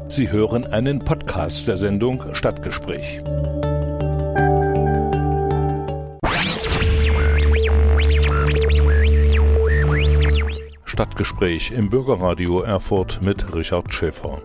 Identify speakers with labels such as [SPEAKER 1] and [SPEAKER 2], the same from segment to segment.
[SPEAKER 1] Sie hören einen Podcast der Sendung Stadtgespräch. Stadtgespräch im Bürgerradio Erfurt mit Richard Schäfer.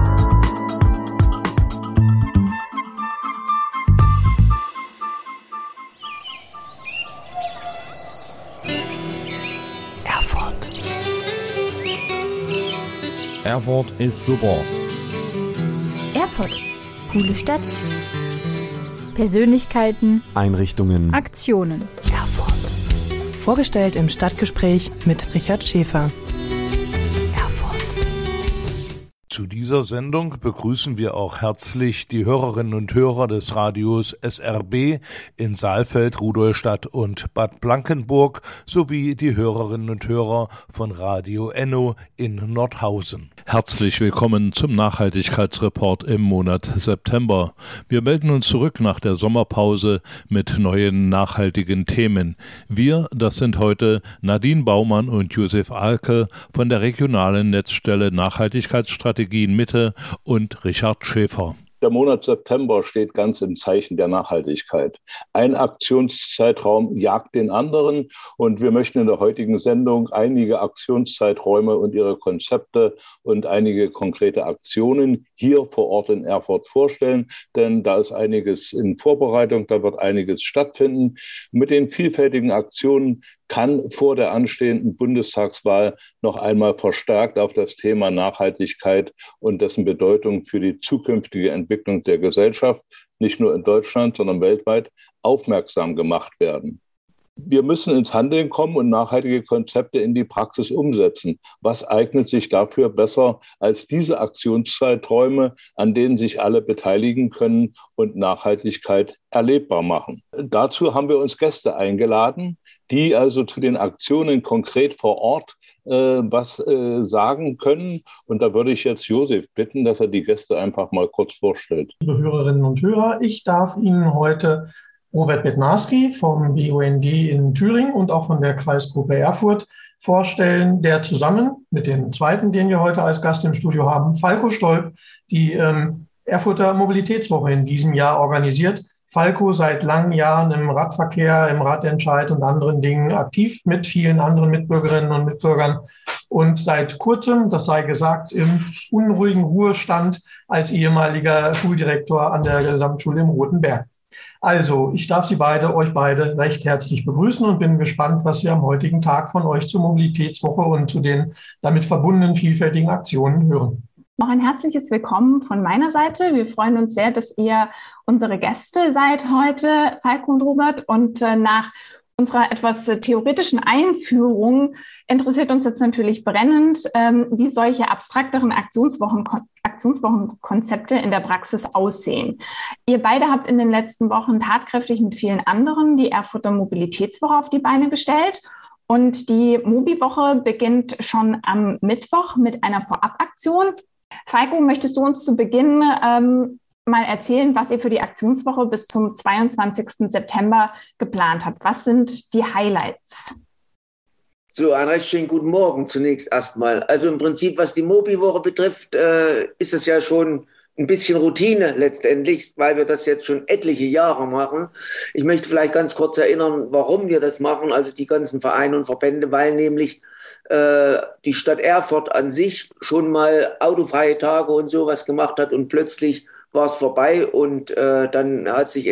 [SPEAKER 2] Erfurt ist super.
[SPEAKER 3] Erfurt. Coole Stadt. Persönlichkeiten.
[SPEAKER 2] Einrichtungen.
[SPEAKER 3] Aktionen.
[SPEAKER 4] Erfurt. Vorgestellt im Stadtgespräch mit Richard Schäfer.
[SPEAKER 1] Zu dieser Sendung begrüßen wir auch herzlich die Hörerinnen und Hörer des Radios SRB in Saalfeld, Rudolstadt und Bad Blankenburg sowie die Hörerinnen und Hörer von Radio Enno in Nordhausen. Herzlich willkommen zum Nachhaltigkeitsreport im Monat September. Wir melden uns zurück nach der Sommerpause mit neuen nachhaltigen Themen. Wir, das sind heute Nadine Baumann und Josef Alke von der regionalen Netzstelle Nachhaltigkeitsstrategie Mitte und Richard Schäfer.
[SPEAKER 5] Der Monat September steht ganz im Zeichen der Nachhaltigkeit. Ein Aktionszeitraum jagt den anderen und wir möchten in der heutigen Sendung einige Aktionszeiträume und ihre Konzepte und einige konkrete Aktionen hier vor Ort in Erfurt vorstellen, denn da ist einiges in Vorbereitung, da wird einiges stattfinden. Mit den vielfältigen Aktionen kann vor der anstehenden Bundestagswahl noch einmal verstärkt auf das Thema Nachhaltigkeit und dessen Bedeutung für die zukünftige Entwicklung der Gesellschaft, nicht nur in Deutschland, sondern weltweit, aufmerksam gemacht werden. Wir müssen ins Handeln kommen und nachhaltige Konzepte in die Praxis umsetzen. Was eignet sich dafür besser als diese Aktionszeiträume, an denen sich alle beteiligen können und Nachhaltigkeit erlebbar machen? Dazu haben wir uns Gäste eingeladen, die also zu den Aktionen konkret vor Ort was sagen können. Und da würde ich jetzt Josef bitten, dass er die Gäste einfach mal kurz vorstellt.
[SPEAKER 6] Liebe Hörerinnen und Hörer, ich darf Ihnen heute Robert Bednarski vom BUND in Thüringen und auch von der Kreisgruppe Erfurt vorstellen, der zusammen mit dem zweiten, den wir heute als Gast im Studio haben, Falco Stolp, die Erfurter Mobilitätswoche in diesem Jahr organisiert. Falco seit langen Jahren im Radverkehr, im Radentscheid und anderen Dingen aktiv mit vielen anderen Mitbürgerinnen und Mitbürgern und seit kurzem, das sei gesagt, im unruhigen Ruhestand als ehemaliger Schuldirektor an der Gesamtschule im Roten Berg. Also, ich darf euch beide recht herzlich begrüßen und bin gespannt, was wir am heutigen Tag von euch zur Mobilitätswoche und zu den damit verbundenen vielfältigen Aktionen hören.
[SPEAKER 7] Noch ein herzliches Willkommen von meiner Seite. Wir freuen uns sehr, dass ihr unsere Gäste seid heute, Falco und Robert. Und nach unserer etwas theoretischen Einführung interessiert uns jetzt natürlich brennend, wie solche abstrakteren Aktionswochenkonzepte in der Praxis aussehen. Ihr beide habt in den letzten Wochen tatkräftig mit vielen anderen die Erfurter Mobilitätswoche auf die Beine gestellt. Und die Mobi-Woche beginnt schon am Mittwoch mit einer Vorabaktion. Falco, möchtest du uns zu Beginn mal erzählen, was ihr für die Aktionswoche bis zum 22. September geplant habt? Was sind die Highlights?
[SPEAKER 8] So, einen recht schönen guten Morgen zunächst erstmal. Also im Prinzip, was die Mobi-Woche betrifft, ist es ja schon ein bisschen Routine letztendlich, weil wir das jetzt schon etliche Jahre machen. Ich möchte vielleicht ganz kurz erinnern, warum wir das machen, also die ganzen Vereine und Verbände, weil nämlich die Stadt Erfurt an sich schon mal autofreie Tage und sowas gemacht hat und plötzlich war es vorbei und dann hat sich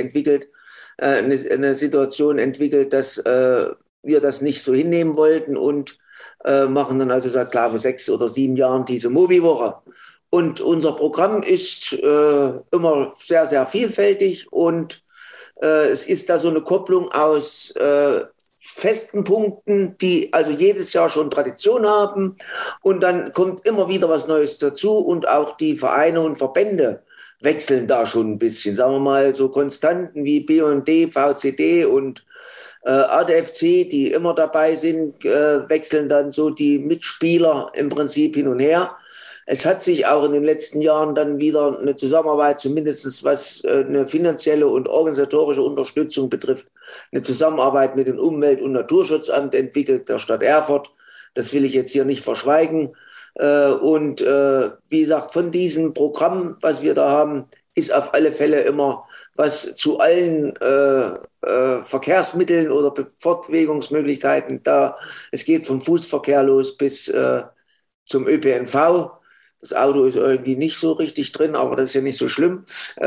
[SPEAKER 8] eine Situation entwickelt, dass wir das nicht so hinnehmen wollten und machen dann also seit, glaube ich, 6 oder 7 Jahren diese Mobi-Woche. Und unser Programm ist immer sehr, sehr vielfältig und es ist da so eine Kopplung aus festen Punkten, die also jedes Jahr schon Tradition haben und dann kommt immer wieder was Neues dazu und auch die Vereine und Verbände wechseln da schon ein bisschen. Sagen wir mal so Konstanten wie BUND, VCD und ADFC, die immer dabei sind, wechseln dann so die Mitspieler im Prinzip hin und her. Es hat sich auch in den letzten Jahren dann wieder eine Zusammenarbeit, zumindest was eine finanzielle und organisatorische Unterstützung betrifft, eine Zusammenarbeit mit dem Umwelt- und Naturschutzamt entwickelt, der Stadt Erfurt. Das will ich jetzt hier nicht verschweigen. Wie gesagt, von diesem Programm, was wir da haben, ist auf alle Fälle immer was zu allen Verkehrsmitteln oder Fortbewegungsmöglichkeiten da. Es geht vom Fußverkehr los bis zum ÖPNV. Das Auto ist irgendwie nicht so richtig drin, aber das ist ja nicht so schlimm.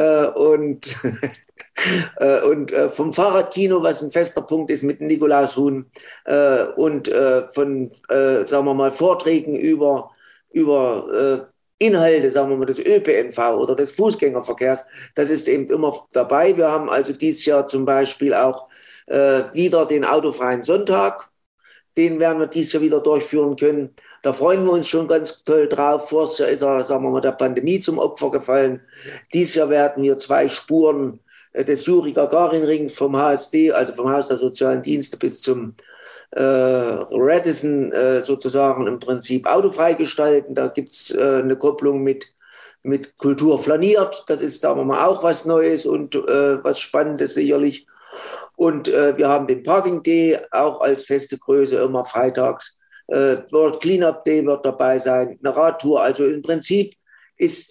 [SPEAKER 8] Vom Fahrradkino, was ein fester Punkt ist mit Nikolaus Huhn, von, sagen wir mal, Vorträgen über Inhalte, sagen wir mal, des ÖPNV oder des Fußgängerverkehrs, das ist eben immer dabei. Wir haben also dieses Jahr zum Beispiel auch wieder den autofreien Sonntag. Den werden wir dieses Jahr wieder durchführen können. Da freuen wir uns schon ganz toll drauf. Voriges Jahr ist er, sagen wir mal, der Pandemie zum Opfer gefallen. Dieses Jahr werden wir 2 Spuren des Juri-Gagarin-Rings vom HSD, also vom Haus der Sozialen Dienste, bis zum Radisson sozusagen im Prinzip autofrei gestalten. Da gibt es eine Kopplung mit Kultur flaniert. Das ist, sagen wir mal, auch was Neues und was Spannendes sicherlich. Und wir haben den Parking Day auch als feste Größe immer freitags. World Cleanup Day wird dabei sein, eine Radtour. Also im Prinzip ist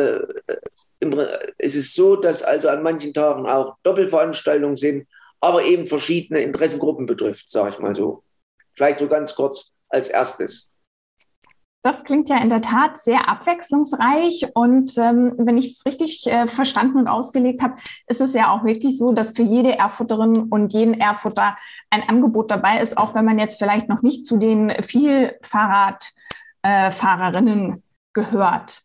[SPEAKER 8] es ist so, dass also an manchen Tagen auch Doppelveranstaltungen sind, aber eben verschiedene Interessengruppen betrifft, sage ich mal so. Vielleicht so ganz kurz als erstes.
[SPEAKER 7] Das klingt ja in der Tat sehr abwechslungsreich und wenn ich es richtig verstanden und ausgelegt habe, ist es ja auch wirklich so, dass für jede Erfurterin und jeden Erfurter ein Angebot dabei ist, auch wenn man jetzt vielleicht noch nicht zu den Vielfahrradfahrerinnen gehört.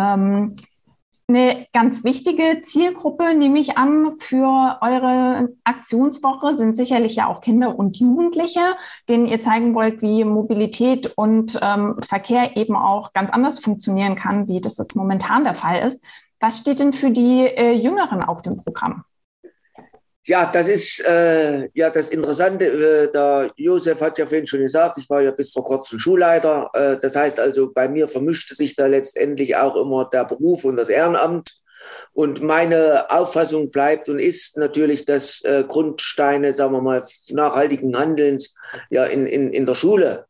[SPEAKER 7] Eine ganz wichtige Zielgruppe, nehme ich an, für eure Aktionswoche sind sicherlich ja auch Kinder und Jugendliche, denen ihr zeigen wollt, wie Mobilität und Verkehr eben auch ganz anders funktionieren kann, wie das jetzt momentan der Fall ist. Was steht denn für die Jüngeren auf dem Programm?
[SPEAKER 8] Ja, das ist ja das Interessante. Der Josef hat ja vorhin schon gesagt, ich war ja bis vor kurzem Schulleiter. Das heißt also, bei mir vermischte sich da letztendlich auch immer der Beruf und das Ehrenamt. Und meine Auffassung bleibt und ist natürlich, dass Grundsteine, sagen wir mal, nachhaltigen Handelns ja in der Schule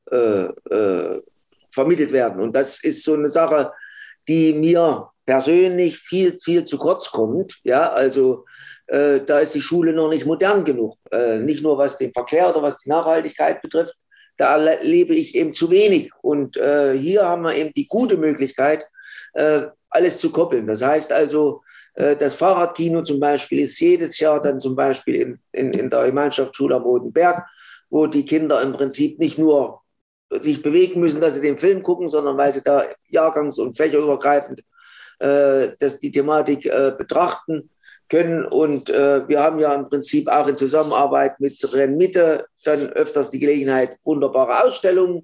[SPEAKER 8] vermittelt werden. Und das ist so eine Sache, die mir persönlich viel, viel zu kurz kommt. Ja, also da ist die Schule noch nicht modern genug. Nicht nur was den Verkehr oder was die Nachhaltigkeit betrifft, da erlebe ich eben zu wenig. Und hier haben wir eben die gute Möglichkeit, alles zu koppeln. Das heißt also, das Fahrradkino zum Beispiel ist jedes Jahr dann zum Beispiel in der Gemeinschaftsschule am Roten Berg, wo die Kinder im Prinzip nicht nur sich bewegen müssen, dass sie den Film gucken, sondern weil sie da jahrgangs- und fächerübergreifend die Thematik betrachten können. Und wir haben ja im Prinzip auch in Zusammenarbeit mit Rennmitte dann öfters die Gelegenheit, wunderbare Ausstellungen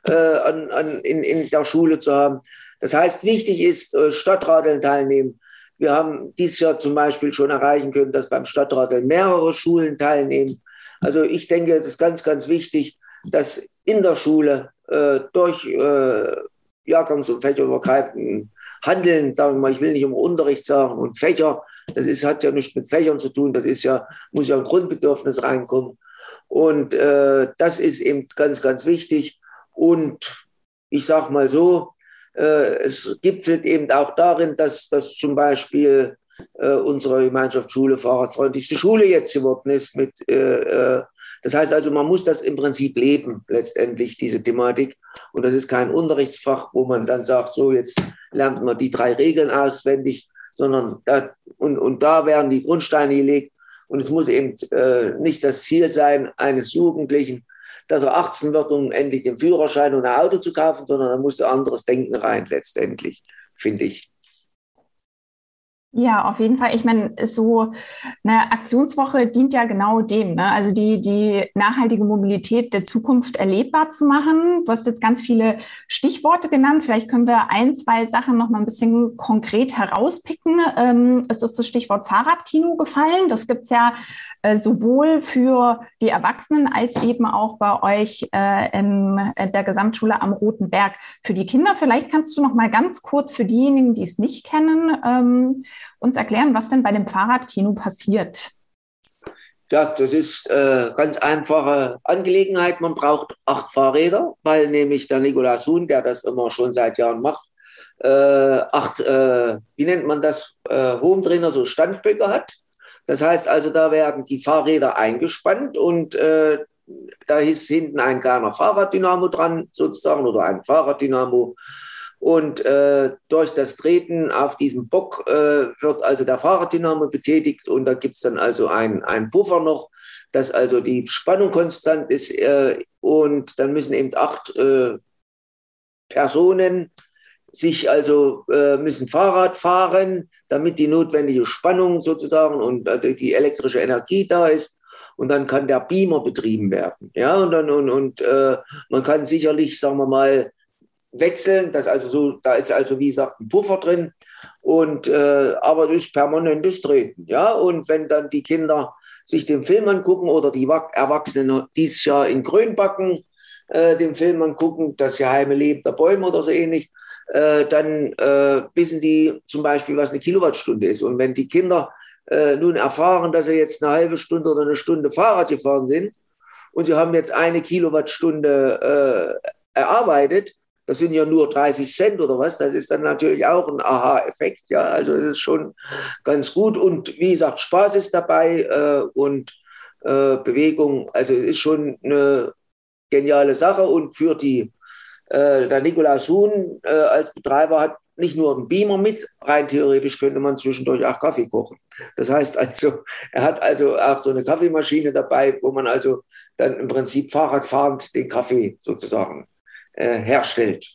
[SPEAKER 8] in der Schule zu haben. Das heißt, wichtig ist, Stadtradeln teilnehmen. Wir haben dieses Jahr zum Beispiel schon erreichen können, dass beim Stadtradeln mehrere Schulen teilnehmen. Also ich denke, es ist ganz, ganz wichtig, dass in der Schule durch jahrgangs- und fächerübergreifenden Handeln, sagen wir mal, ich will nicht immer Unterricht sagen, und Fächer, hat ja nichts mit Fächern zu tun, muss ja ein Grundbedürfnis reinkommen. Und das ist eben ganz, ganz wichtig. Und ich sage mal so, es gipfelt eben auch darin, dass zum Beispiel unsere Gemeinschaftsschule fahrradfreundlichste Schule jetzt geworden ist. Das heißt also, man muss das im Prinzip leben, letztendlich, diese Thematik. Und das ist kein Unterrichtsfach, wo man dann sagt, so, jetzt lernt man die 3 Regeln auswendig, sondern da werden die Grundsteine gelegt. Und es muss eben nicht das Ziel sein eines Jugendlichen, dass er 18 wird, um endlich den Führerschein und ein Auto zu kaufen, sondern da muss anderes Denken rein, letztendlich, finde ich.
[SPEAKER 7] Ja, auf jeden Fall. Ich meine, so eine Aktionswoche dient ja genau dem, ne? Also die nachhaltige Mobilität der Zukunft erlebbar zu machen. Du hast jetzt ganz viele Stichworte genannt. Vielleicht können wir 1, 2 Sachen noch mal ein bisschen konkret herauspicken. Es ist das Stichwort Fahrradkino gefallen. Das gibt's ja sowohl für die Erwachsenen als eben auch bei euch in der Gesamtschule am Roten Berg für die Kinder. Vielleicht kannst du noch mal ganz kurz für diejenigen, die es nicht kennen, uns erklären, was denn bei dem Fahrradkino passiert.
[SPEAKER 8] Ja, das ist ganz einfache Angelegenheit. Man braucht 8 Fahrräder, weil nämlich der Nikolaus Huhn, der das immer schon seit Jahren macht, 8, wie nennt man das, Home-Trainer, so Standböcke hat. Das heißt also, da werden die Fahrräder eingespannt und da ist hinten ein kleiner Fahrraddynamo dran sozusagen oder ein Fahrraddynamo. Und durch das Treten auf diesen Bock wird also der Fahrraddynamo betätigt und da gibt es dann also ein Puffer noch, dass also die Spannung konstant ist und dann müssen eben 8 Personen müssen Fahrrad fahren, damit die notwendige Spannung sozusagen und die elektrische Energie da ist. Und dann kann der Beamer betrieben werden. Ja, und man kann sicherlich, sagen wir mal, wechseln. Da ist also, wie gesagt, ein Puffer drin. Aber das ist permanentes Treten. Ja, und wenn dann die Kinder sich den Film angucken oder die Erwachsenen dieses Jahr in Grönbacken den Film angucken, das geheime Leben der Bäume oder so ähnlich, dann wissen die zum Beispiel, was eine Kilowattstunde ist. Und wenn die Kinder nun erfahren, dass sie jetzt eine halbe Stunde oder eine Stunde Fahrrad gefahren sind und sie haben jetzt 1 Kilowattstunde erarbeitet, das sind ja nur 30 Cent oder was, das ist dann natürlich auch ein Aha-Effekt. Ja, also es ist schon ganz gut und wie gesagt, Spaß ist dabei und Bewegung, also es ist schon eine geniale Sache und für der Nikolaus Huhn als Betreiber hat nicht nur einen Beamer mit, rein theoretisch könnte man zwischendurch auch Kaffee kochen. Das heißt also, er hat also auch so eine Kaffeemaschine dabei, wo man also dann im Prinzip fahrradfahrend den Kaffee sozusagen herstellt.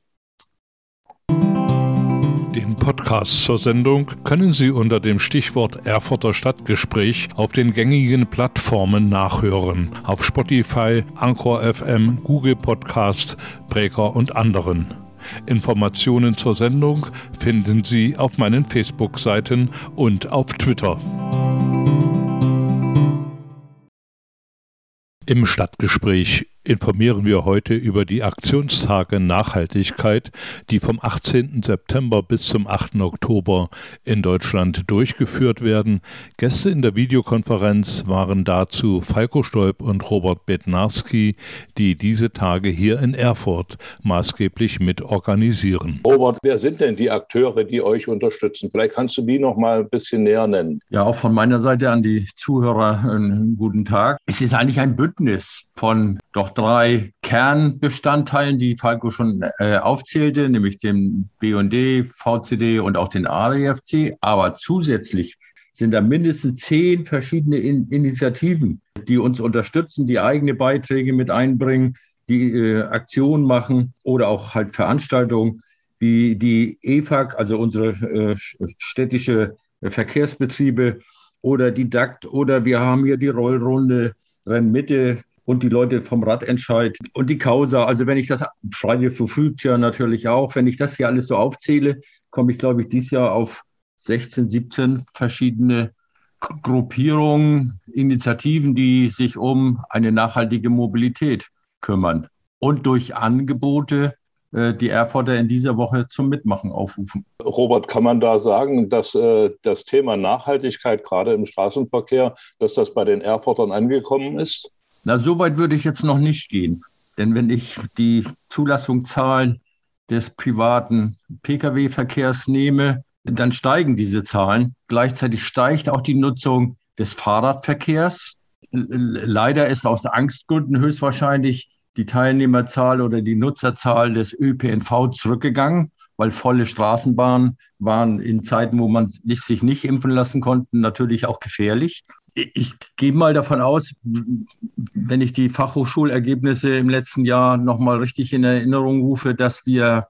[SPEAKER 1] Den Podcast zur Sendung können Sie unter dem Stichwort Erfurter Stadtgespräch auf den gängigen Plattformen nachhören. Auf Spotify, Anchor FM, Google Podcast, Breaker und anderen. Informationen zur Sendung finden Sie auf meinen Facebook-Seiten und auf Twitter. Im Stadtgespräch informieren wir heute über die Aktionstage Nachhaltigkeit, die vom 18. September bis zum 8. Oktober in Deutschland durchgeführt werden. Gäste in der Videokonferenz waren dazu Falko Stolp und Robert Bednarski, die diese Tage hier in Erfurt maßgeblich mit organisieren.
[SPEAKER 5] Robert, wer sind denn die Akteure, die euch unterstützen? Vielleicht kannst du die noch mal ein bisschen näher nennen.
[SPEAKER 2] Ja, auch von meiner Seite an die Zuhörer einen guten Tag. Es ist eigentlich ein Bündnis von doch 3 Kernbestandteilen, die Falko schon aufzählte, nämlich dem BUND, VCD und auch den ADFC. Aber zusätzlich sind da mindestens 10 verschiedene Initiativen, die uns unterstützen, die eigene Beiträge mit einbringen, die Aktionen machen oder auch halt Veranstaltungen wie die EFAG, also unsere städtische Verkehrsbetriebe oder die DACT oder wir haben hier die Rollrunde Rennmitte und die Leute vom Radentscheid und die Causa. Also wenn ich das, Friday for Future natürlich auch, wenn ich das hier alles so aufzähle, komme ich, glaube ich, dieses Jahr auf 16, 17 verschiedene Gruppierungen, Initiativen, die sich um eine nachhaltige Mobilität kümmern und durch Angebote die Erfurter in dieser Woche zum Mitmachen aufrufen.
[SPEAKER 5] Robert, kann man da sagen, dass das Thema Nachhaltigkeit gerade im Straßenverkehr, dass das bei den Erfurtern angekommen ist?
[SPEAKER 2] Na, so weit würde ich jetzt noch nicht gehen. Denn wenn ich die Zulassungszahlen des privaten Pkw-Verkehrs nehme, dann steigen diese Zahlen. Gleichzeitig steigt auch die Nutzung des Fahrradverkehrs. Leider ist aus Angstgründen höchstwahrscheinlich die Teilnehmerzahl oder die Nutzerzahl des ÖPNV zurückgegangen, weil volle Straßenbahnen waren in Zeiten, wo man sich nicht impfen lassen konnte, natürlich auch gefährlich. Ich gehe mal davon aus, wenn ich die Fachhochschulergebnisse im letzten Jahr nochmal richtig in Erinnerung rufe, dass wir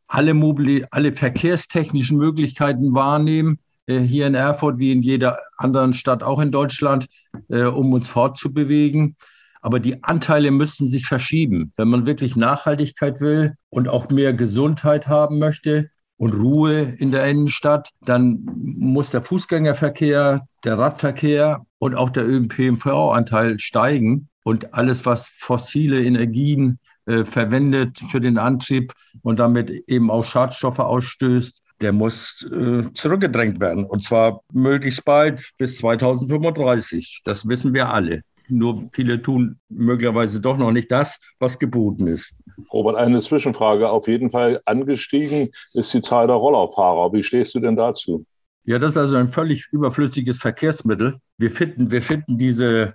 [SPEAKER 2] alle verkehrstechnischen Möglichkeiten wahrnehmen, hier in Erfurt wie in jeder anderen Stadt auch in Deutschland, um uns fortzubewegen. Aber die Anteile müssen sich verschieben. Wenn man wirklich Nachhaltigkeit will und auch mehr Gesundheit haben möchte und Ruhe in der Innenstadt, dann muss der Fußgängerverkehr, der Radverkehr und auch der ÖPNV-Anteil steigen. Und alles, was fossile Energien verwendet für den Antrieb und damit eben auch Schadstoffe ausstößt, der muss zurückgedrängt werden. Und zwar möglichst bald bis 2035. Das wissen wir alle. Nur viele tun möglicherweise doch noch nicht das, was geboten ist.
[SPEAKER 5] Robert, eine Zwischenfrage. Auf jeden Fall angestiegen ist die Zahl der Rollerfahrer. Wie stehst du denn dazu?
[SPEAKER 2] Ja, das ist also ein völlig überflüssiges Verkehrsmittel. Wir finden diese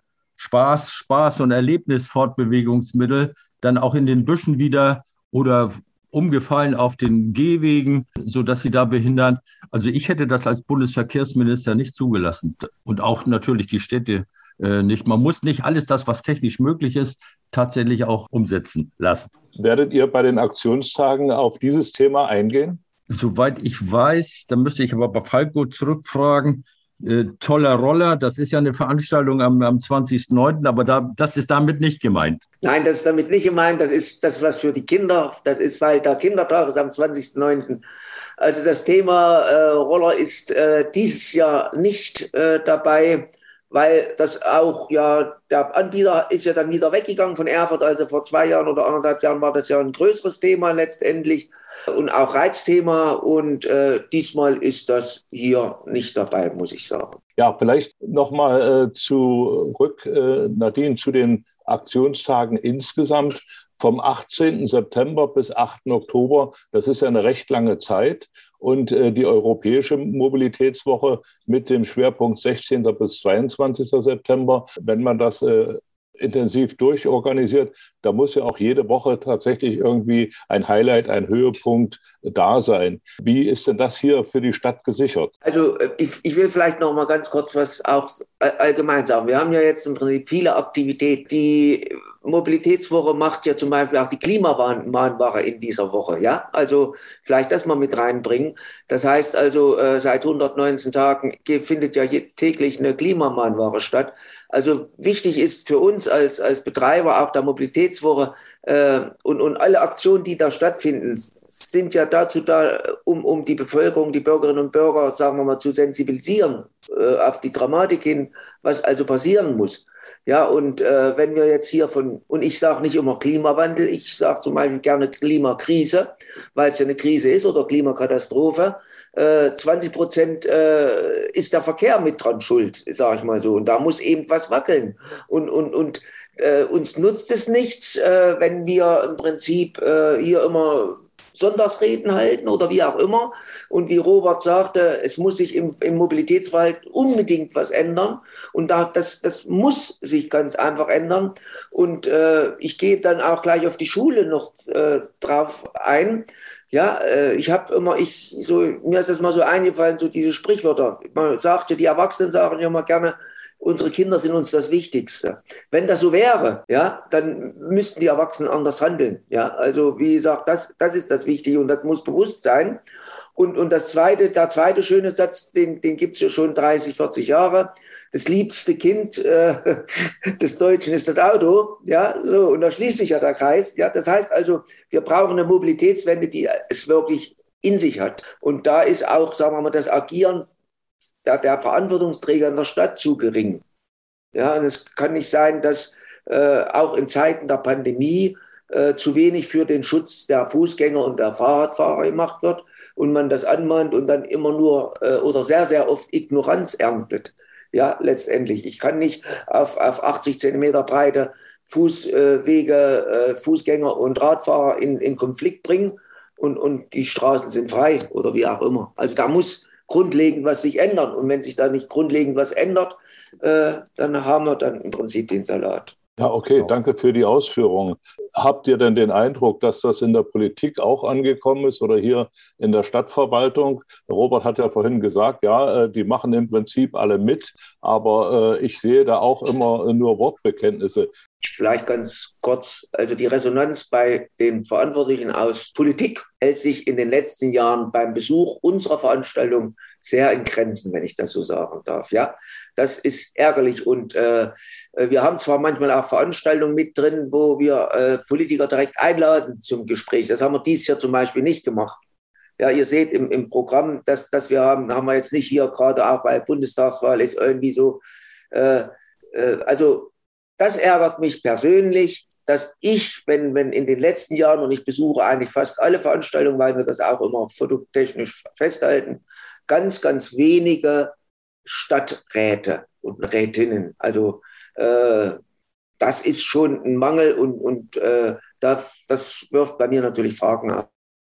[SPEAKER 2] Spaß- und Erlebnisfortbewegungsmittel dann auch in den Büschen wieder oder umgefallen auf den Gehwegen, sodass sie da behindern. Also ich hätte das als Bundesverkehrsminister nicht zugelassen und auch natürlich die Städte nicht. Man muss nicht alles das, was technisch möglich ist, tatsächlich auch umsetzen lassen.
[SPEAKER 5] Werdet ihr bei den Aktionstagen auf dieses Thema eingehen?
[SPEAKER 2] Soweit ich weiß, da müsste ich aber bei Falco zurückfragen, toller Roller, das ist ja eine Veranstaltung am 20.09., aber das ist damit nicht gemeint.
[SPEAKER 8] Nein, das ist damit nicht gemeint, das ist das, was für die Kinder, das ist, weil der Kindertag ist am 20.09. Also das Thema Roller ist dieses Jahr nicht dabei, weil das auch, ja, der Anbieter ist ja dann wieder weggegangen von Erfurt, also vor 2 Jahren oder 1,5 Jahren war das ja ein größeres Thema letztendlich und auch Reizthema und diesmal ist das hier nicht dabei, muss ich sagen.
[SPEAKER 5] Ja, vielleicht nochmal zurück, Nadine, zu den Aktionstagen insgesamt. Vom 18. September bis 8. Oktober, das ist ja eine recht lange Zeit. Und die Europäische Mobilitätswoche mit dem Schwerpunkt 16. bis 22. September, wenn man das intensiv durchorganisiert, da muss ja auch jede Woche tatsächlich irgendwie ein Highlight, ein Höhepunkt da sein. Wie ist denn das hier für die Stadt gesichert?
[SPEAKER 8] Also ich will vielleicht noch mal ganz kurz was auch allgemein sagen. Wir haben ja jetzt im Prinzip viele Aktivitäten. Die Mobilitätswoche macht ja zum Beispiel auch die Klimamahnwache in dieser Woche. Ja, also vielleicht das mal mit reinbringen. Das heißt also, seit 119 Tagen findet ja täglich eine Klimamahnwache statt. Also wichtig ist für uns als Betreiber auch der Mobilitätswoche und alle Aktionen, die da stattfinden, sind ja dazu da, um die Bevölkerung, die Bürgerinnen und Bürger, sagen wir mal, zu sensibilisieren auf die Dramatik hin, was also passieren muss. Ja, und wenn wir jetzt hier und ich sage nicht immer Klimawandel, ich sage zum Beispiel gerne Klimakrise, weil es ja eine Krise ist oder Klimakatastrophe, 20% ist der Verkehr mit dran schuld, sage ich mal so. Und da muss eben was wackeln. Und uns nutzt es nichts, wenn wir im Prinzip hier immer Sonntagsreden halten oder wie auch immer. Und wie Robert sagte, es muss sich im Mobilitätsverhalten unbedingt was ändern. Und das muss sich ganz einfach ändern. Und ich gehe dann auch gleich auf die Schule noch drauf ein. Ja, mir ist das mal so eingefallen, so diese Sprichwörter. Man sagt ja, die Erwachsenen sagen ja immer gerne, unsere Kinder sind uns das Wichtigste. Wenn das so wäre, ja, dann müssten die Erwachsenen anders handeln. Ja, also wie gesagt, das ist das Wichtige und das muss bewusst sein. Und der zweite schöne Satz, den gibt es ja schon 30, 40 Jahre. Das liebste Kind des Deutschen ist das Auto. Ja, so, und da schließt sich ja der Kreis. Ja, das heißt also, wir brauchen eine Mobilitätswende, die es wirklich in sich hat. Und da ist auch, sagen wir mal, das Agieren der Verantwortungsträger in der Stadt zu gering. Ja, und es kann nicht sein, dass auch in Zeiten der Pandemie zu wenig für den Schutz der Fußgänger und der Fahrradfahrer gemacht wird und man das anmahnt und dann immer nur oder sehr, sehr oft Ignoranz erntet. Ja, letztendlich. Ich kann nicht auf 80 Zentimeter breite Fußwege, Fußgänger und Radfahrer in Konflikt bringen und die Straßen sind frei oder wie auch immer. Also da muss grundlegend was sich ändern. Und wenn sich da nicht grundlegend was ändert, dann haben wir dann im Prinzip den Salat.
[SPEAKER 5] Ja, okay, danke für die Ausführung. Habt ihr denn den Eindruck, dass das in der Politik auch angekommen ist oder hier in der Stadtverwaltung? Robert hat ja vorhin gesagt, ja, die machen im Prinzip alle mit, aber ich sehe da auch immer nur Wortbekenntnisse.
[SPEAKER 8] Vielleicht ganz kurz, also die Resonanz bei den Verantwortlichen aus Politik hält sich in den letzten Jahren beim Besuch unserer Veranstaltung sehr in Grenzen, wenn ich das so sagen darf. Ja, das ist ärgerlich und wir haben zwar manchmal auch Veranstaltungen mit drin, wo wir Politiker direkt einladen zum Gespräch. Das haben wir dieses Jahr zum Beispiel nicht gemacht. Ja, ihr seht im Programm, das wir haben wir jetzt nicht hier, gerade auch bei Bundestagswahl ist irgendwie so, also das ärgert mich persönlich, dass ich, wenn in den letzten Jahren, und ich besuche eigentlich fast alle Veranstaltungen, weil wir das auch immer fototechnisch festhalten, ganz, ganz wenige Stadträte und Rätinnen, also Das ist schon ein Mangel und das wirft bei mir natürlich Fragen auf.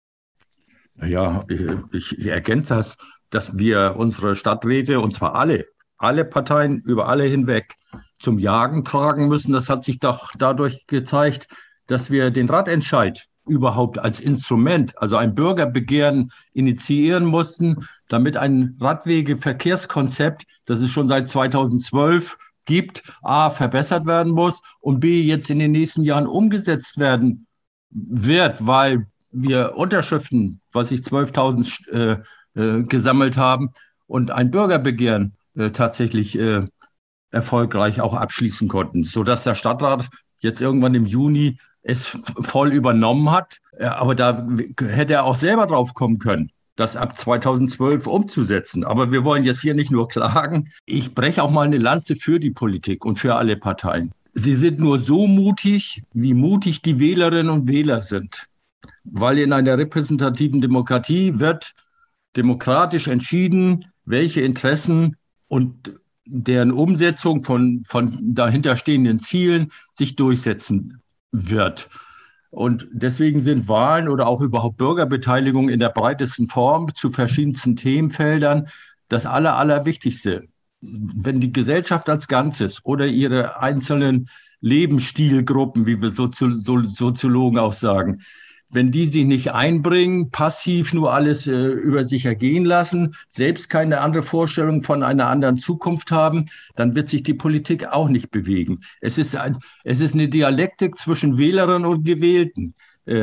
[SPEAKER 2] Ja, ich ergänze das, dass wir unsere Stadträte, und zwar alle Parteien über alle hinweg, zum Jagen tragen müssen. Das hat sich doch dadurch gezeigt, dass wir den Radentscheid überhaupt als Instrument, also ein Bürgerbegehren initiieren mussten, damit ein Radwegeverkehrskonzept, das es schon seit 2012 gibt, A, verbessert werden muss und B, jetzt in den nächsten Jahren umgesetzt werden wird, weil wir Unterschriften, 12.000 gesammelt haben und ein Bürgerbegehren tatsächlich erfolgreich auch abschließen konnten, sodass der Stadtrat jetzt irgendwann im Juni es voll übernommen hat. Aber da hätte er auch selber drauf kommen können, das ab 2012 umzusetzen. Aber wir wollen jetzt hier nicht nur klagen. Ich breche auch mal eine Lanze für die Politik und für alle Parteien. Sie sind nur so mutig, wie mutig die Wählerinnen und Wähler sind. Weil in einer repräsentativen Demokratie wird demokratisch entschieden, welche Interessen und deren Umsetzung von dahinterstehenden Zielen sich durchsetzen wird. Und deswegen sind Wahlen oder auch überhaupt Bürgerbeteiligung in der breitesten Form zu verschiedensten Themenfeldern das Allerwichtigste. Wenn die Gesellschaft als Ganzes oder ihre einzelnen Lebensstilgruppen, wie wir Soziologen auch sagen, wenn die sich nicht einbringen, passiv nur alles über sich ergehen lassen, selbst keine andere Vorstellung von einer anderen Zukunft haben, dann wird sich die Politik auch nicht bewegen. Es ist eine Dialektik zwischen Wählerinnen und Gewählten,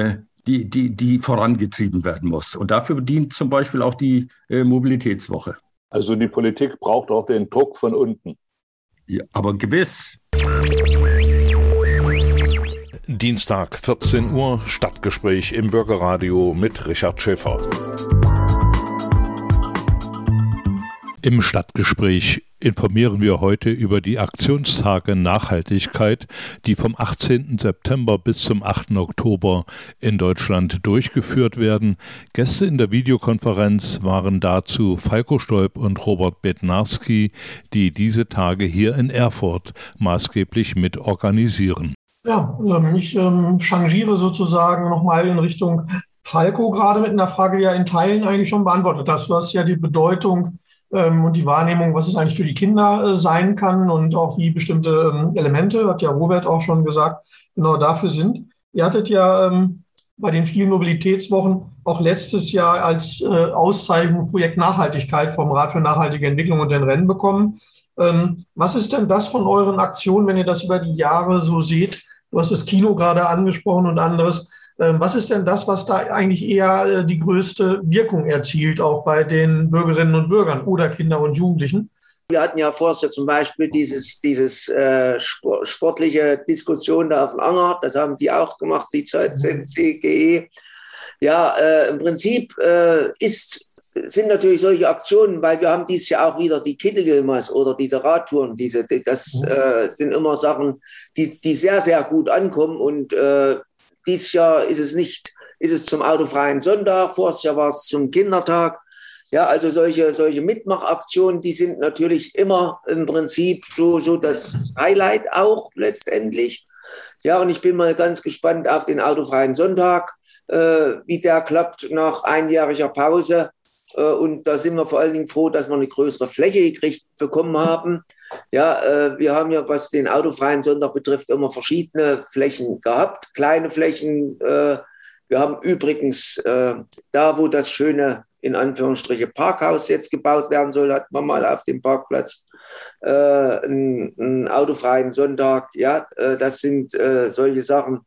[SPEAKER 2] die vorangetrieben werden muss. Und dafür dient zum Beispiel auch die Mobilitätswoche.
[SPEAKER 5] Also die Politik braucht auch den Druck von unten.
[SPEAKER 2] Ja, aber gewiss.
[SPEAKER 1] Dienstag, 14 Uhr, Stadtgespräch im Bürgerradio mit Richard Schäfer. Im Stadtgespräch informieren wir heute über die Aktionstage Nachhaltigkeit, die vom 18. September bis zum 8. Oktober in Deutschland durchgeführt werden. Gäste in der Videokonferenz waren dazu Falko Stolp und Robert Bednarski, die diese Tage hier in Erfurt maßgeblich mit organisieren.
[SPEAKER 6] Ja, ich changiere sozusagen nochmal in Richtung Falko, gerade mit einer Frage, die ja in Teilen eigentlich schon beantwortet hast. Du hast ja die Bedeutung und die Wahrnehmung, was es eigentlich für die Kinder sein kann und auch wie bestimmte Elemente, hat ja Robert auch schon gesagt, genau dafür sind. Ihr hattet ja bei den vielen Mobilitätswochen auch letztes Jahr als Auszeichnung Projekt Nachhaltigkeit vom Rat für nachhaltige Entwicklung und den Rennen bekommen. Was ist denn das von euren Aktionen, wenn ihr das über die Jahre so seht? Du hast das Kino gerade angesprochen und anderes. Was ist denn das, was da eigentlich eher die größte Wirkung erzielt, auch bei den Bürgerinnen und Bürgern oder Kinder und Jugendlichen?
[SPEAKER 8] Wir hatten ja vorher zum Beispiel dieses sportliche Diskussion da auf dem Anger, das haben die auch gemacht, die CGE. Ja, im Prinzip sind natürlich solche Aktionen, weil wir haben dieses Jahr auch wieder die Kittelgilmas oder diese Radtouren, das sind immer Sachen, die sehr, sehr gut ankommen und dieses Jahr ist es zum autofreien Sonntag, voriges Jahr war es zum Kindertag. Ja, also solche Mitmachaktionen, die sind natürlich immer im Prinzip so das Highlight auch letztendlich. Ja, und ich bin mal ganz gespannt auf den autofreien Sonntag, wie der klappt nach einjähriger Pause. Und da sind wir vor allen Dingen froh, dass wir eine größere Fläche bekommen haben. Ja, wir haben ja, was den autofreien Sonntag betrifft, immer verschiedene Flächen gehabt, kleine Flächen. Wir haben übrigens da, wo das schöne, in Anführungsstriche, Parkhaus jetzt gebaut werden soll, hatten wir mal auf dem Parkplatz einen autofreien Sonntag. Ja, das sind solche Sachen.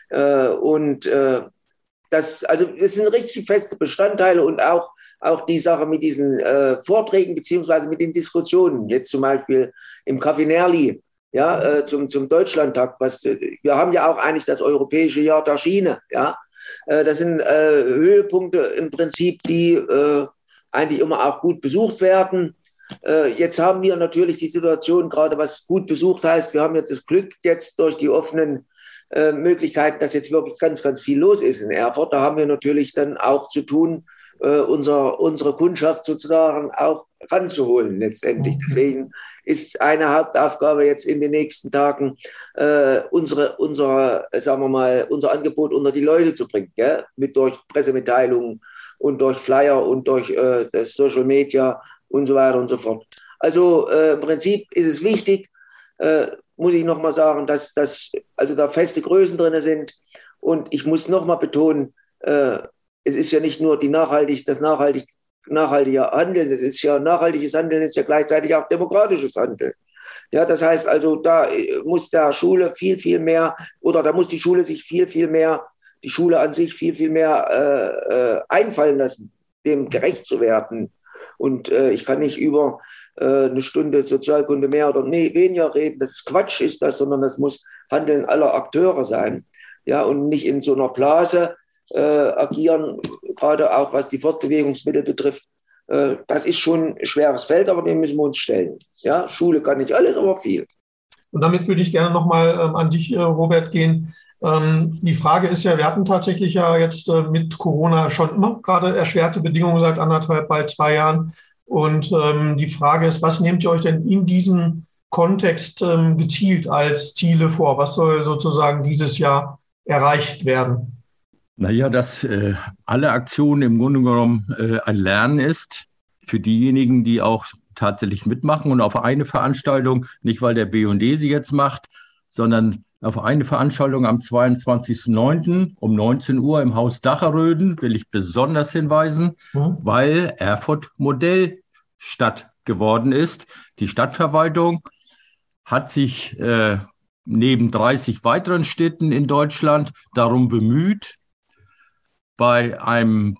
[SPEAKER 8] Das sind richtig feste Bestandteile und auch die Sache mit diesen Vorträgen beziehungsweise mit den Diskussionen, jetzt zum Beispiel im Café Nerli, ja, zum Deutschlandtag. Wir haben ja auch eigentlich das Europäische Jahr der Schiene. Ja? Das sind Höhepunkte im Prinzip, die eigentlich immer auch gut besucht werden. Jetzt haben wir natürlich die Situation, gerade was gut besucht heißt, wir haben ja das Glück jetzt durch die offenen Möglichkeiten, dass jetzt wirklich ganz, ganz viel los ist in Erfurt. Da haben wir natürlich dann auch zu tun, unsere Kundschaft sozusagen auch ranzuholen letztendlich. Deswegen ist eine Hauptaufgabe jetzt in den nächsten Tagen, unser Angebot unter die Leute zu bringen, gell? Durch Pressemitteilungen und durch Flyer und durch das Social Media und so weiter und so fort. Also im Prinzip ist es wichtig, muss ich nochmal sagen, dass da feste Größen drin sind. Und ich muss nochmal betonen, es ist ja nicht nur das nachhaltige Handeln, nachhaltiges Handeln ist ja gleichzeitig auch demokratisches Handeln. Ja, das heißt also, da muss die Schule sich viel mehr, die Schule an sich viel mehr einfallen lassen, dem gerecht zu werden. Und ich kann nicht über eine Stunde Sozialkunde mehr oder weniger reden, das ist Quatsch ist das, sondern das muss Handeln aller Akteure sein. Ja, und nicht in so einer Blase agieren, gerade auch was die Fortbewegungsmittel betrifft. Das ist schon ein schweres Feld, aber dem müssen wir uns stellen. Ja, Schule kann nicht alles, aber viel.
[SPEAKER 6] Und damit würde ich gerne nochmal an dich, Robert, gehen. Die Frage ist ja, wir hatten tatsächlich ja jetzt mit Corona schon immer gerade erschwerte Bedingungen seit 1,5, bald 2 Jahren. Und die Frage ist, was nehmt ihr euch denn in diesem Kontext gezielt als Ziele vor? Was soll sozusagen dieses Jahr erreicht werden?
[SPEAKER 2] Naja, dass alle Aktionen im Grunde genommen ein Lernen ist für diejenigen, die auch tatsächlich mitmachen und auf eine Veranstaltung, nicht weil der BUND sie jetzt macht, sondern auf eine Veranstaltung am 22.09. um 19 Uhr im Haus Dacheröden will ich besonders hinweisen, weil Erfurt Modellstadt geworden ist. Die Stadtverwaltung hat sich neben 30 weiteren Städten in Deutschland darum bemüht, bei einem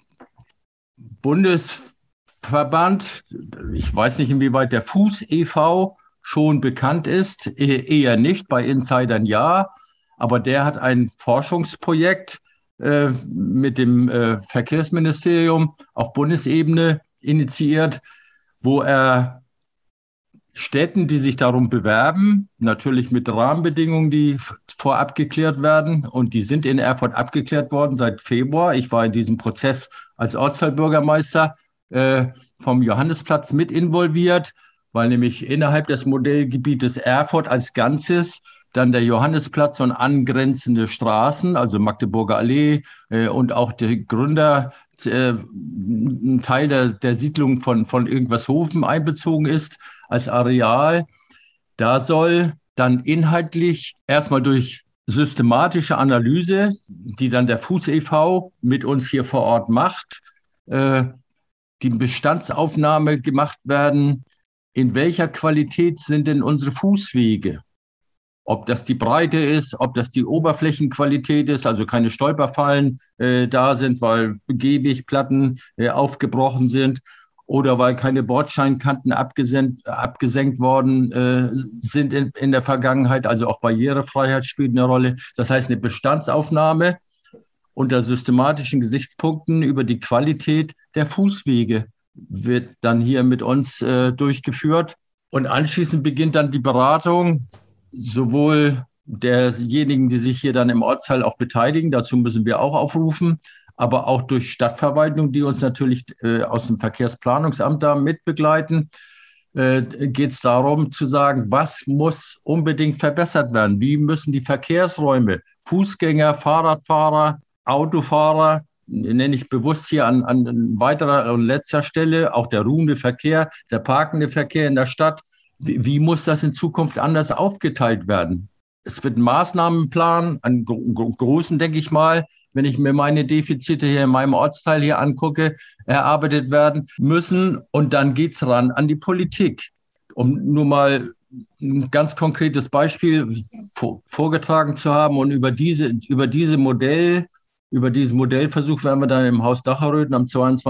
[SPEAKER 2] Bundesverband, ich weiß nicht, inwieweit der Fuß e.V. schon bekannt ist, eher nicht, bei Insidern ja, aber der hat ein Forschungsprojekt mit dem Verkehrsministerium auf Bundesebene initiiert, wo er Städten, die sich darum bewerben, natürlich mit Rahmenbedingungen, die vorab geklärt werden. Und die sind in Erfurt abgeklärt worden seit Februar. Ich war in diesem Prozess als Ortsteilbürgermeister vom Johannesplatz mit involviert, weil nämlich innerhalb des Modellgebietes Erfurt als Ganzes dann der Johannesplatz und angrenzende Straßen, also Magdeburger Allee und auch der Gründer, ein Teil der Siedlung von Irgendwashofen einbezogen ist als Areal. Da soll dann inhaltlich erstmal durch systematische Analyse, die dann der Fuß e.V. mit uns hier vor Ort macht, die Bestandsaufnahme gemacht werden, in welcher Qualität sind denn unsere Fußwege? Ob das die Breite ist, ob das die Oberflächenqualität ist, also keine Stolperfallen da sind, weil Gehwegplatten aufgebrochen sind oder weil keine Bordsteinkanten abgesenkt worden sind in der Vergangenheit. Also auch Barrierefreiheit spielt eine Rolle. Das heißt, eine Bestandsaufnahme unter systematischen Gesichtspunkten über die Qualität der Fußwege wird dann hier mit uns durchgeführt. Und anschließend beginnt dann die Beratung sowohl derjenigen, die sich hier dann im Ortsteil auch beteiligen, dazu müssen wir auch aufrufen, aber auch durch Stadtverwaltung, die uns natürlich aus dem Verkehrsplanungsamt da mitbegleiten, geht es darum zu sagen, was muss unbedingt verbessert werden? Wie müssen die Verkehrsräume, Fußgänger, Fahrradfahrer, Autofahrer, nenne ich bewusst hier an weiterer und letzter Stelle, auch der ruhende Verkehr, der parkende Verkehr in der Stadt, wie muss das in Zukunft anders aufgeteilt werden? Es wird ein Maßnahmenplan, einen großen, denke ich mal, wenn ich mir meine Defizite hier in meinem Ortsteil hier angucke, erarbeitet werden müssen. Und dann geht es ran an die Politik. Um nur mal ein ganz konkretes Beispiel vorgetragen zu haben und über diesen Modellversuch werden wir dann im Haus Dacheröden am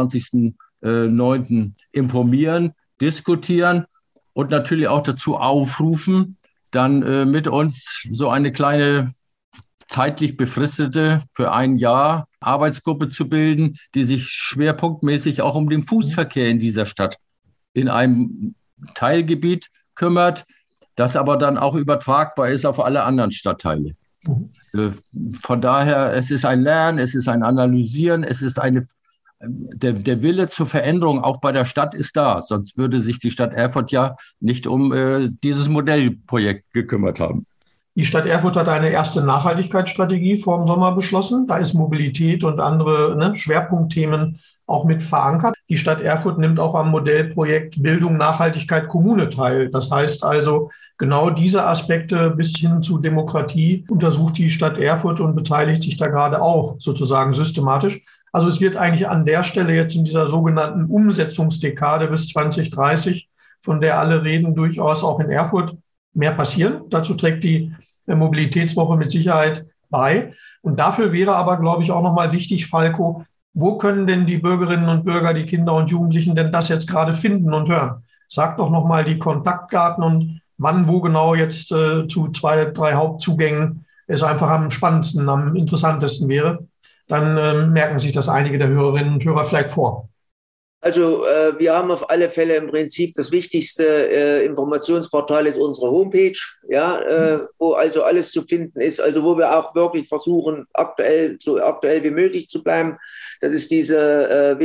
[SPEAKER 2] 22.09. informieren, diskutieren und natürlich auch dazu aufrufen, dann mit uns so eine kleine zeitlich befristete für ein Jahr Arbeitsgruppe zu bilden, die sich schwerpunktmäßig auch um den Fußverkehr in dieser Stadt in einem Teilgebiet kümmert, das aber dann auch übertragbar ist auf alle anderen Stadtteile. Von daher, es ist ein Lernen, es ist ein Analysieren, es ist eine Der Wille zur Veränderung auch bei der Stadt ist da. Sonst würde sich die Stadt Erfurt ja nicht um dieses Modellprojekt gekümmert haben.
[SPEAKER 6] Die Stadt Erfurt hat eine erste Nachhaltigkeitsstrategie vor dem Sommer beschlossen. Da ist Mobilität und andere Schwerpunktthemen auch mit verankert. Die Stadt Erfurt nimmt auch am Modellprojekt Bildung, Nachhaltigkeit, Kommune teil. Das heißt also, genau diese Aspekte bis hin zu Demokratie untersucht die Stadt Erfurt und beteiligt sich da gerade auch sozusagen systematisch. Also es wird eigentlich an der Stelle jetzt in dieser sogenannten Umsetzungsdekade bis 2030, von der alle reden, durchaus auch in Erfurt mehr passieren. Dazu trägt die Mobilitätswoche mit Sicherheit bei. Und dafür wäre aber, glaube ich, auch nochmal wichtig, Falco, wo können denn die Bürgerinnen und Bürger, die Kinder und Jugendlichen denn das jetzt gerade finden und hören? Sag doch nochmal die Kontaktdaten und wann, wo genau jetzt zu 2, 3 Hauptzugängen es einfach am spannendsten, am interessantesten wäre. Dann merken sich das einige der Hörerinnen und Hörer vielleicht vor.
[SPEAKER 8] Also wir haben auf alle Fälle im Prinzip das wichtigste Informationsportal ist unsere Homepage, ja, wo also alles zu finden ist, also wo wir auch wirklich versuchen, so aktuell wie möglich zu bleiben. Das ist diese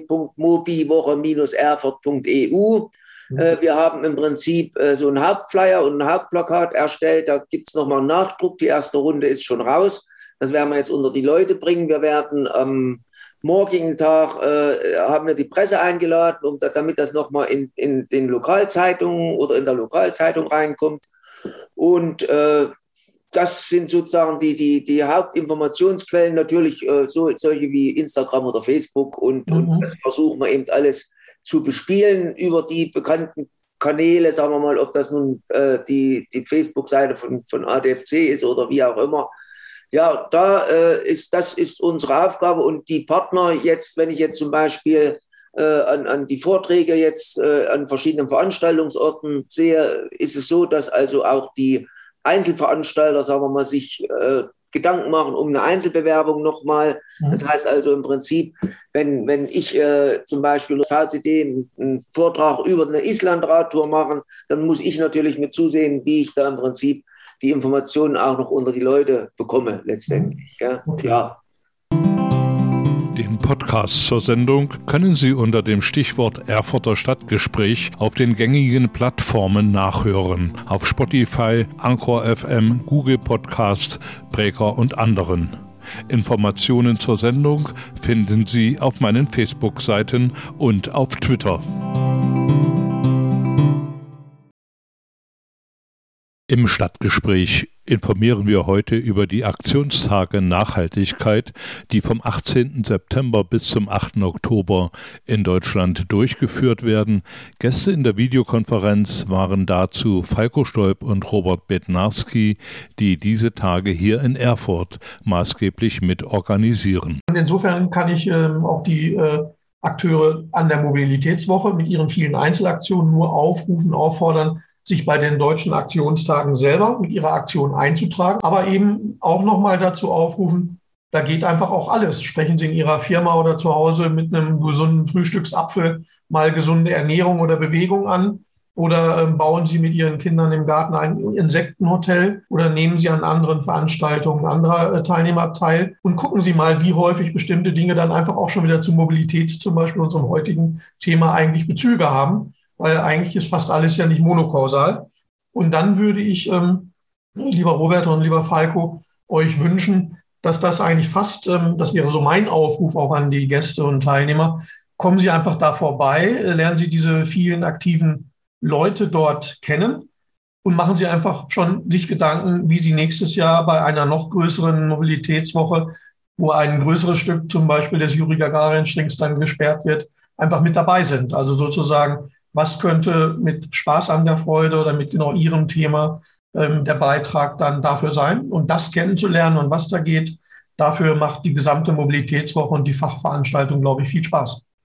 [SPEAKER 8] www.mobiwoche-erfurt.eu. Wir haben im Prinzip so einen Hauptflyer und ein Hauptplakat erstellt. Da gibt es nochmal einen Nachdruck. Die erste Runde ist schon raus. Das werden wir jetzt unter die Leute bringen. Wir werden am morgigen Tag haben wir die Presse eingeladen, damit das nochmal in den Lokalzeitungen oder in der Lokalzeitung reinkommt. Und das sind sozusagen die Hauptinformationsquellen, natürlich solche wie Instagram oder Facebook. Und das versuchen wir eben alles zu bespielen über die bekannten Kanäle, sagen wir mal, ob das nun die Facebook-Seite von ADFC ist oder wie auch immer. Ja, das ist unsere Aufgabe und die Partner jetzt, wenn ich jetzt zum Beispiel an die Vorträge jetzt an verschiedenen Veranstaltungsorten sehe, ist es so, dass also auch die Einzelveranstalter, sagen wir mal, sich Gedanken machen um eine Einzelbewerbung nochmal. Das heißt also im Prinzip, wenn ich zum Beispiel VCD einen Vortrag über eine Islandradtour machen, dann muss ich natürlich mit zusehen, wie ich da im Prinzip die Informationen auch noch unter die Leute bekomme, letztendlich. Ja.
[SPEAKER 6] Okay.
[SPEAKER 8] Ja.
[SPEAKER 1] Den Podcast zur Sendung können Sie unter dem Stichwort Erfurter Stadtgespräch auf den gängigen Plattformen nachhören. Auf Spotify, Anchor FM, Google Podcast, Breaker und anderen. Informationen zur Sendung finden Sie auf meinen Facebook-Seiten und auf Twitter. Im Stadtgespräch informieren wir heute über die Aktionstage Nachhaltigkeit, die vom 18. September bis zum 8. Oktober in Deutschland durchgeführt werden. Gäste in der Videokonferenz waren dazu Falco Stolp und Robert Bednarski, die diese Tage hier in Erfurt maßgeblich mit organisieren.
[SPEAKER 6] Und insofern kann ich auch die Akteure an der Mobilitätswoche mit ihren vielen Einzelaktionen nur aufrufen, auffordern, sich bei den deutschen Aktionstagen selber mit ihrer Aktion einzutragen, aber eben auch nochmal dazu aufrufen, da geht einfach auch alles. Sprechen Sie in Ihrer Firma oder zu Hause mit einem gesunden Frühstücksapfel mal gesunde Ernährung oder Bewegung an oder bauen Sie mit Ihren Kindern im Garten ein Insektenhotel oder nehmen Sie an anderen Veranstaltungen anderer Teilnehmer teil und gucken Sie mal, wie häufig bestimmte Dinge dann einfach auch schon wieder zur Mobilität, zum Beispiel unserem heutigen Thema, eigentlich Bezüge haben. Weil eigentlich ist fast alles ja nicht monokausal. Und dann würde ich, lieber Robert und lieber Falco, euch wünschen, dass das eigentlich fast, das wäre so mein Aufruf auch an die Gäste und Teilnehmer, kommen Sie einfach da vorbei, lernen Sie diese vielen aktiven Leute dort kennen und machen Sie einfach schon sich Gedanken, wie Sie nächstes Jahr bei einer noch größeren Mobilitätswoche, wo ein größeres Stück zum Beispiel des Juri-Gagarin-Strings dann gesperrt wird, einfach mit dabei sind. Also sozusagen, was könnte mit Spaß an der Freude oder mit genau Ihrem Thema der Beitrag dann dafür sein? Und das kennenzulernen und was da geht, dafür macht die gesamte Mobilitätswoche und die Fachveranstaltung, glaube ich, viel Spaß.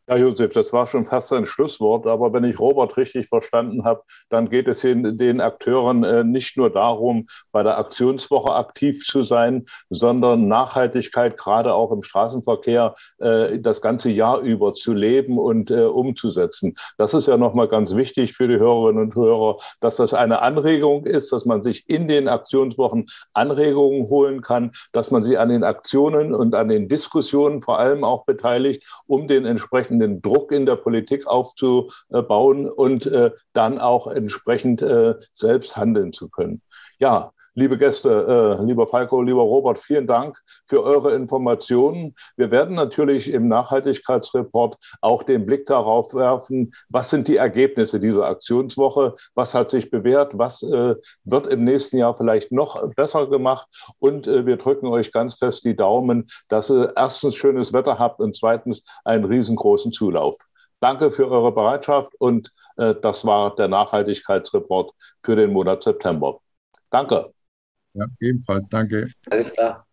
[SPEAKER 5] Ja, Josef, das war schon fast ein Schlusswort, aber wenn ich Robert richtig verstanden habe, dann geht es den Akteuren nicht nur darum, bei der Aktionswoche aktiv zu sein, sondern Nachhaltigkeit gerade auch im Straßenverkehr das ganze Jahr über zu leben und umzusetzen. Das ist ja nochmal ganz wichtig für die Hörerinnen und Hörer, dass das eine Anregung ist, dass man sich in den Aktionswochen Anregungen holen kann, dass man sich an den Aktionen und an den Diskussionen vor allem auch beteiligt, um den entsprechenden Druck in der Politik aufzubauen und dann auch entsprechend selbst handeln zu können. Ja, liebe Gäste, lieber Falco, lieber Robert, vielen Dank für eure Informationen. Wir werden natürlich im Nachhaltigkeitsreport auch den Blick darauf werfen, was sind die Ergebnisse dieser Aktionswoche, was hat sich bewährt, was wird im nächsten Jahr vielleicht noch besser gemacht. Und wir drücken euch ganz fest die Daumen, dass ihr erstens schönes Wetter habt und zweitens einen riesengroßen Zulauf. Danke für eure Bereitschaft und das war der Nachhaltigkeitsreport für den Monat September. Danke.
[SPEAKER 2] Ja, ebenfalls, danke.
[SPEAKER 8] Alles klar.